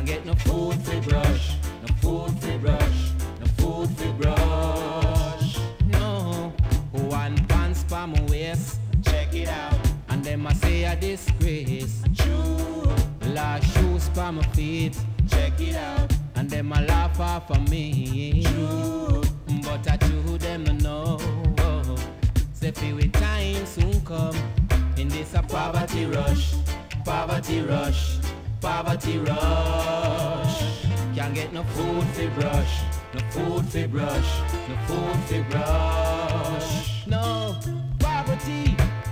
Can't get no food for brush, no food for brush, no food for brush. No, one pants for my waist, check it out. And them I say a disgrace. True. Last shoes for my feet, check it out. And them I laugh off of me. True. But I true them no know. Say feel with time soon come. In this a poverty rush, poverty rush, poverty rush. Can't get no food for brush, no food for brush, no food for brush. No, poverty,